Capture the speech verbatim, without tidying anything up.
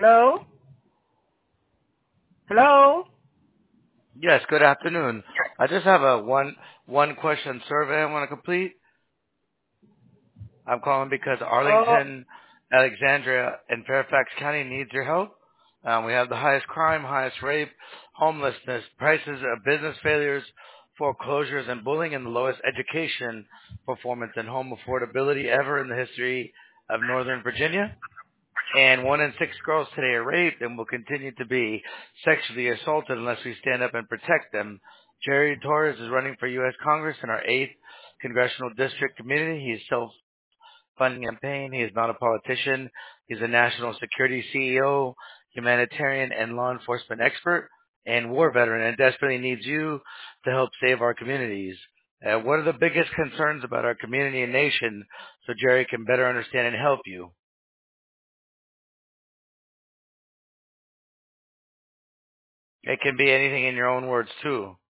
Hello? Hello? Yes, good afternoon. I just have a one one question survey I want to complete. I'm calling because Oh, Arlington, Alexandria, and Fairfax County needs your help. Um, we have the highest crime, highest rape, homelessness, prices of business failures, foreclosures, and bullying, and the lowest education performance and home affordability ever in the history of Northern Virginia. And one in six girls today are raped and will continue to be sexually assaulted unless we stand up and protect them. Jerry Torres is running for U S Congress in our eighth congressional district community. He is self-funding campaign. He is not a politician. He's a national security C E O, humanitarian and law enforcement expert, and war veteran, and desperately needs you to help save our communities. Uh, what are the biggest concerns about our community and nation so Jerry can better understand and help you? It can be anything in your own words too.